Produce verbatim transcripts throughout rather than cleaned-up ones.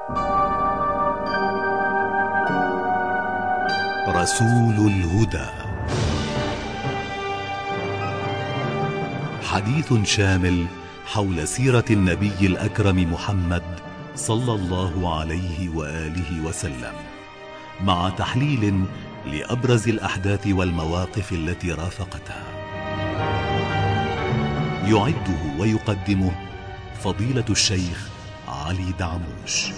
رسول الهدى، حديث شامل حول سيرة النبي الأكرم محمد صلى الله عليه وآله وسلم، مع تحليل لأبرز الأحداث والمواقف التي رافقتها. يعده ويقدمه فضيلة الشيخ علي دعموش.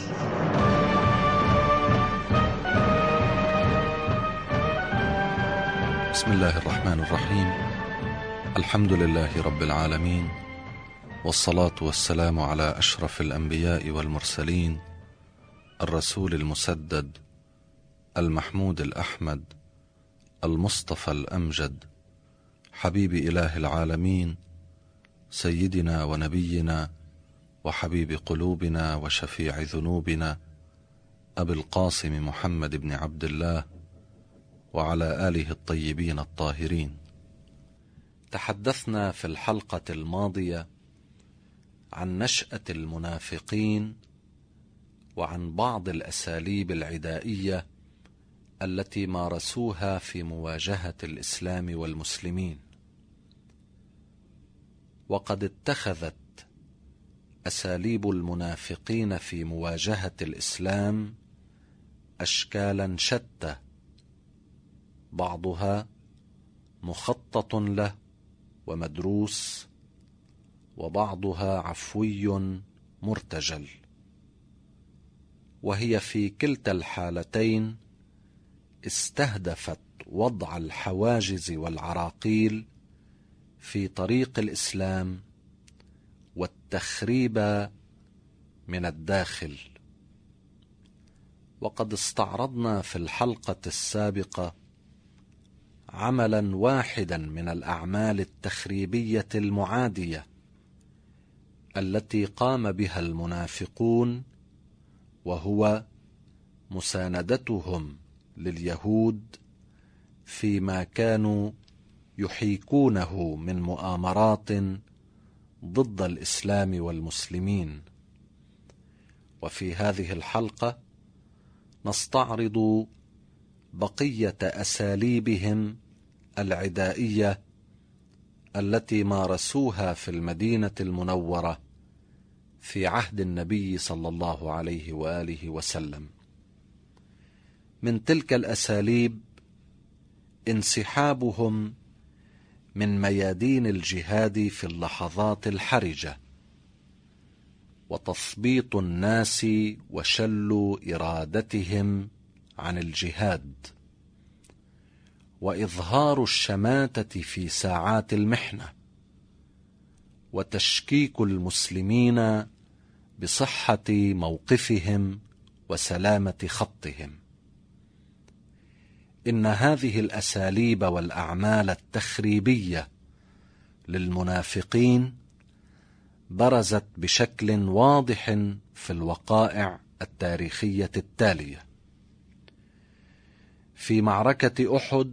بسم الله الرحمن الرحيم. الحمد لله رب العالمين، والصلاة والسلام على أشرف الأنبياء والمرسلين، الرسول المسدد المحمود الأحمد المصطفى الأمجد، حبيب إله العالمين، سيدنا ونبينا وحبيب قلوبنا وشفيع ذنوبنا، أبي القاسم محمد بن عبد الله وعلى آله الطيبين الطاهرين. تحدثنا في الحلقة الماضية عن نشأة المنافقين وعن بعض الأساليب العدائية التي مارسوها في مواجهة الإسلام والمسلمين، وقد اتخذت أساليب المنافقين في مواجهة الإسلام أشكالا شتى، بعضها مخطط له ومدروس، وبعضها عفوي مرتجل، وهي في كلتا الحالتين استهدفت وضع الحواجز والعراقيل في طريق الإسلام والتخريب من الداخل. وقد استعرضنا في الحلقة السابقة عملا واحدا من الأعمال التخريبية المعادية التي قام بها المنافقون، وهو مساندتهم لليهود فيما كانوا يحيكونه من مؤامرات ضد الإسلام والمسلمين. وفي هذه الحلقة نستعرض بقية أساليبهم العدائية التي مارسوها في المدينة المنورة في عهد النبي صلى الله عليه وآله وسلم. من تلك الأساليب انسحابهم من ميادين الجهاد في اللحظات الحرجة، وتثبيط الناس وشل إرادتهم عن الجهاد، وإظهار الشماتة في ساعات المحنة، وتشكيك المسلمين بصحة موقفهم وسلامة خطهم. إن هذه الأساليب والأعمال التخريبية للمنافقين برزت بشكل واضح في الوقائع التاريخية التالية. في معركة أحد،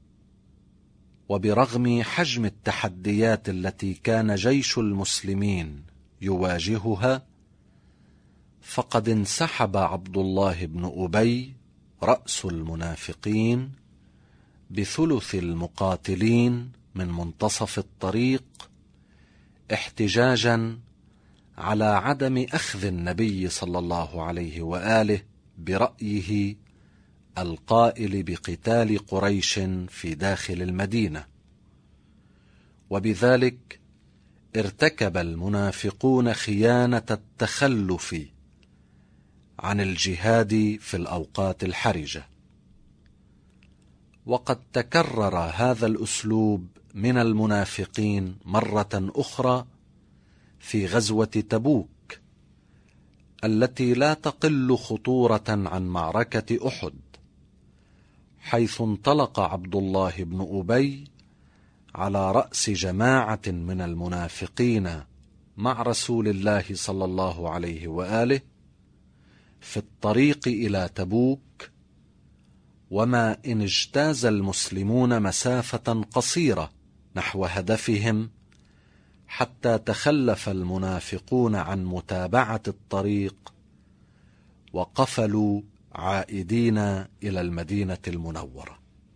وبرغم حجم التحديات التي كان جيش المسلمين يواجهها، فقد انسحب عبد الله بن أبي رأس المنافقين بثلث المقاتلين من منتصف الطريق، احتجاجا على عدم أخذ النبي صلى الله عليه وآله برأيه القائل بقتال قريش في داخل المدينة. وبذلك ارتكب المنافقون خيانة التخلف عن الجهاد في الأوقات الحرجة. وقد تكرر هذا الأسلوب من المنافقين مرة أخرى في غزوة تبوك التي لا تقل خطورة عن معركة أحد، حيث انطلق عبد الله بن أبي على رأس جماعة من المنافقين مع رسول الله صلى الله عليه وآله في الطريق إلى تبوك، وما إن اجتاز المسلمون مسافة قصيرة نحو هدفهم حتى تخلف المنافقون عن متابعة الطريق وقفلوا عائدين إلى المدينة المنورة.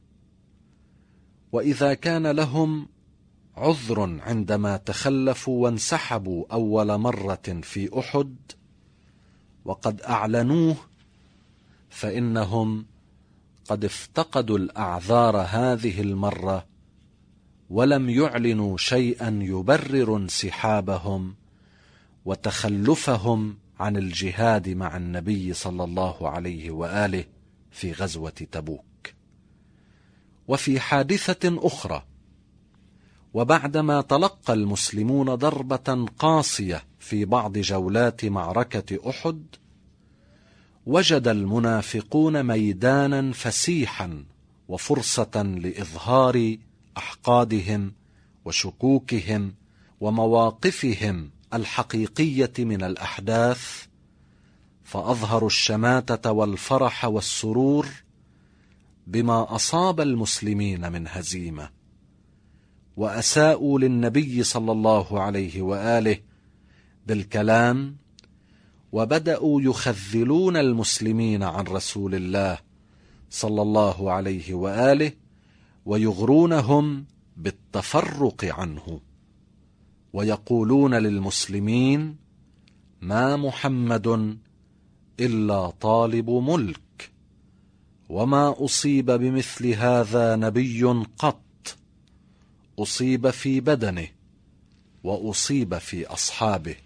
وإذا كان لهم عذر عندما تخلفوا وانسحبوا أول مرة في أحد وقد أعلنوه، فإنهم قد افتقدوا الأعذار هذه المرة ولم يعلنوا شيئا يبرر انسحابهم وتخلفهم عن الجهاد مع النبي صلى الله عليه وآله في غزوة تبوك. وفي حادثة أخرى، وبعدما تلقى المسلمون ضربة قاسية في بعض جولات معركة أحد، وجد المنافقون ميدانا فسيحا وفرصة لإظهار أحقادهم وشكوكهم ومواقفهم الحقيقية من الأحداث، فأظهروا الشماتة والفرح والسرور بما أصاب المسلمين من هزيمة، وأساءوا للنبي صلى الله عليه وآله بالكلام، وبدأوا يخذلون المسلمين عن رسول الله صلى الله عليه وآله ويغرونهم بالتفرق عنه، ويقولون للمسلمين: ما محمد إلا طالب ملك، وما أصيب بمثل هذا نبي قط، أصيب في بدنه وأصيب في أصحابه.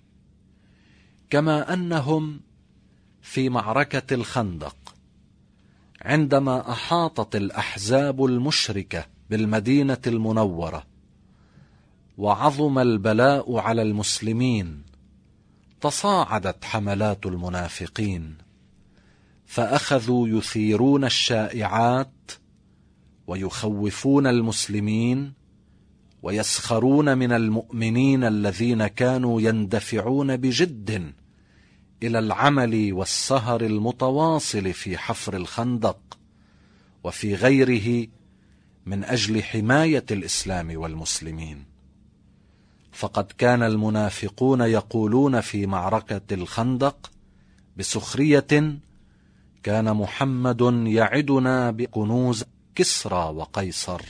كما أنهم في معركة الخندق عندما أحاطت الأحزاب المشركة بالمدينة المنورة وعظم البلاء على المسلمين، تصاعدت حملات المنافقين، فأخذوا يثيرون الشائعات ويخوفون المسلمين ويسخرون من المؤمنين الذين كانوا يندفعون بجد إلى العمل والسهر المتواصل في حفر الخندق وفي غيره من أجل حماية الإسلام والمسلمين. فقد كان المنافقون يقولون في معركة الخندق بسخرية: كان محمد يعدنا بكنوز كسرى وقيصر،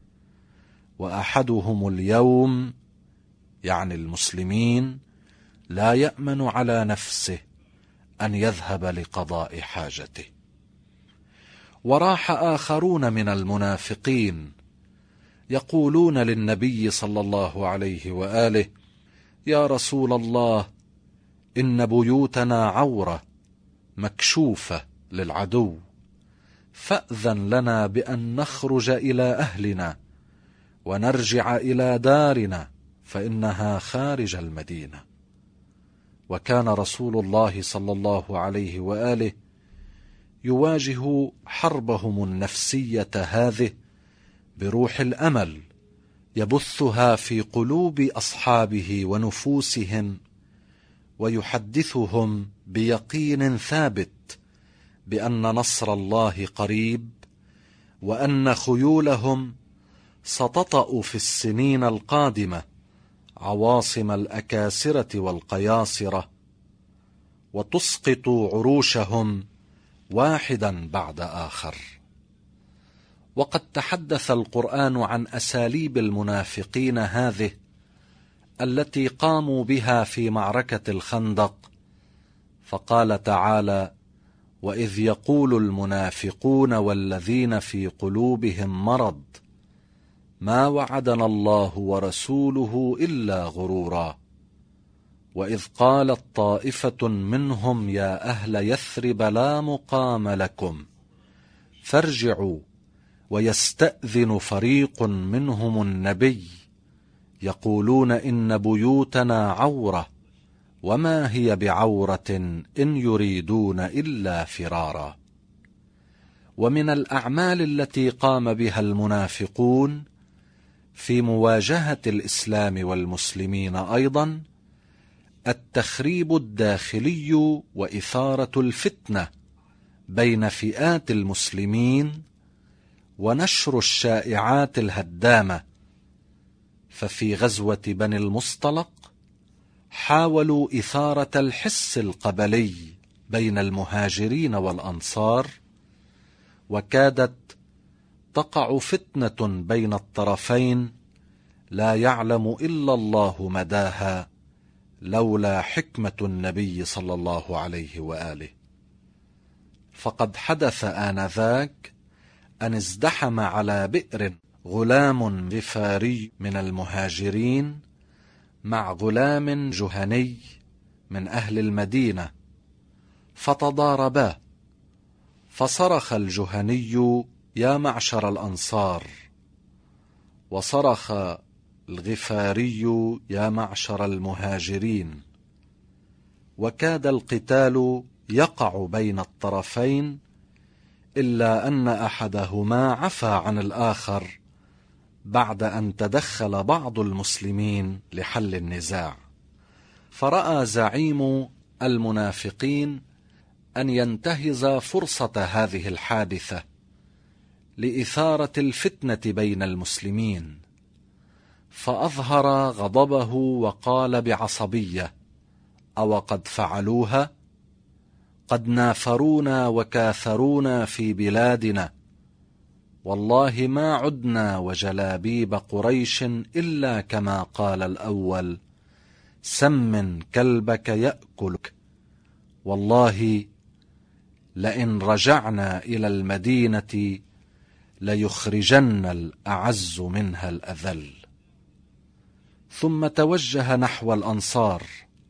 وأحدهم اليوم، يعني المسلمين، لا يأمن على نفسه أن يذهب لقضاء حاجته. وراح آخرون من المنافقين يقولون للنبي صلى الله عليه وآله: يا رسول الله، إن بيوتنا عورة مكشوفة للعدو، فأذن لنا بأن نخرج إلى أهلنا ونرجع إلى دارنا، فإنها خارج المدينة. وكان رسول الله صلى الله عليه وآله يواجه حربهم النفسية هذه بروح الأمل يبثها في قلوب أصحابه ونفوسهم، ويحدثهم بيقين ثابت بأن نصر الله قريب، وأن خيولهم ستطأ في السنين القادمة عواصم الأكاسرة والقياصرة، وتسقط عروشهم واحدا بعد آخر. وقد تحدث القرآن عن أساليب المنافقين هذه التي قاموا بها في معركة الخندق، فقال تعالى: وإذ يقول المنافقون والذين في قلوبهم مرض ما وعدنا الله ورسوله إلا غرورا، وإذ قالت طائفة منهم يا أهل يثرب لا مقام لكم فارجعوا، ويستأذن فريق منهم النبي يقولون إن بيوتنا عورة وما هي بعورة إن يريدون إلا فرارا. ومن الأعمال التي قام بها المنافقون في مواجهة الإسلام والمسلمين أيضا التخريب الداخلي وإثارة الفتنة بين فئات المسلمين ونشر الشائعات الهدامة. ففي غزوة بني المصطلق حاولوا إثارة الحس القبلي بين المهاجرين والأنصار، وكادت تقع فتنة بين الطرفين لا يعلم إلا الله مداها لولا حكمة النبي صلى الله عليه وآله. فقد حدث آنذاك أن ازدحم على بئر غلام غفاري من المهاجرين مع غلام جهني من أهل المدينة، فتضاربا، فصرخ الجهني يا معشر الأنصار، وصرخ الغفاري يا معشر المهاجرين، وكاد القتال يقع بين الطرفين، إلا أن أحدهما عفى عن الآخر بعد أن تدخل بعض المسلمين لحل النزاع. فرأى زعيم المنافقين أن ينتهز فرصة هذه الحادثة لإثارة الفتنة بين المسلمين، فأظهر غضبه وقال بعصبية: أو قد فعلوها؟ قد نافرونا وكاثرونا في بلادنا، والله ما عدنا وجلابيب قريش إلا كما قال الأول: سمن كلبك يأكلك، والله لئن رجعنا إلى المدينة ليخرجن الأعز منها الأذل. ثم توجه نحو الأنصار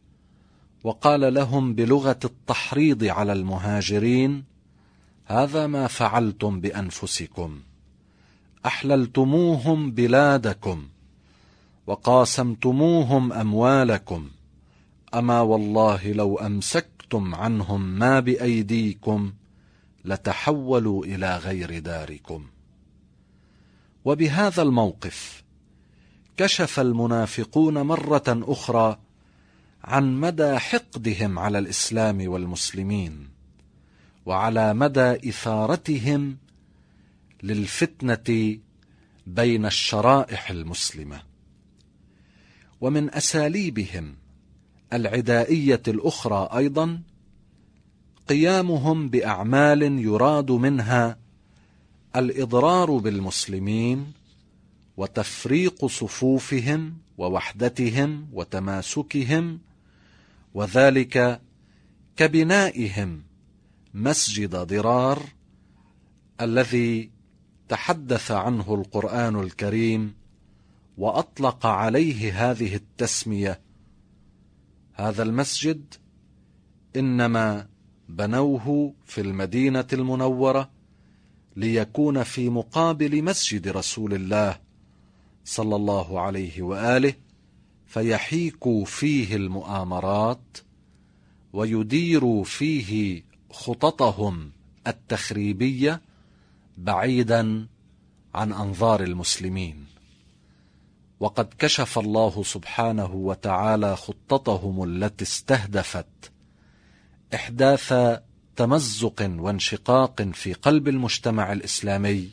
وقال لهم بلغة التحريض على المهاجرين: هذا ما فعلتم بأنفسكم، أحللتموهم بلادكم وقاسمتموهم أموالكم، أما والله لو أمسكتم عنهم ما بأيديكم لتحولوا إلى غير داركم. وبهذا الموقف كشف المنافقون مرة أخرى عن مدى حقدهم على الإسلام والمسلمين، وعلى مدى إثارتهم للفتنة بين الشرائح المسلمة. ومن أساليبهم العدائية الأخرى أيضا قيامهم بأعمال يراد منها الإضرار بالمسلمين وتفريق صفوفهم ووحدتهم وتماسكهم، وذلك كبنائهم مسجد ضرار الذي تحدث عنه القرآن الكريم وأطلق عليه هذه التسمية. هذا المسجد إنما بنوه في المدينة المنورة ليكون في مقابل مسجد رسول الله صلى الله عليه وآله، فيحيكوا فيه المؤامرات ويديروا فيه خططهم التخريبية بعيدا عن أنظار المسلمين. وقد كشف الله سبحانه وتعالى خطتهم التي استهدفت إحداث تمزق وانشقاق في قلب المجتمع الإسلامي،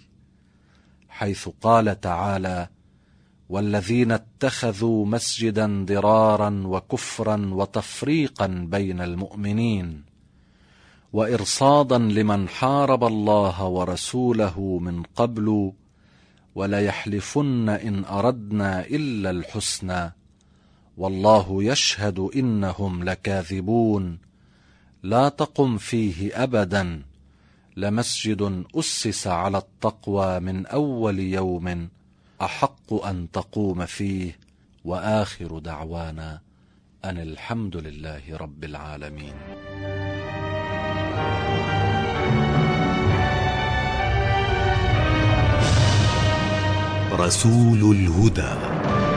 حيث قال تعالى: والذين اتخذوا مسجدا ضرارا وكفرا وتفريقا بين المؤمنين وإرصادا لمن حارب الله ورسوله من قبل وليحلفن إن أردنا إلا الحسنى والله يشهد إنهم لكاذبون لا تقم فيه أبدا لمسجد أسس على التقوى من أول يوم أحق أن تقوم فيه وآخر دعوانا أن الحمد لله رب العالمين. رسول الهدى.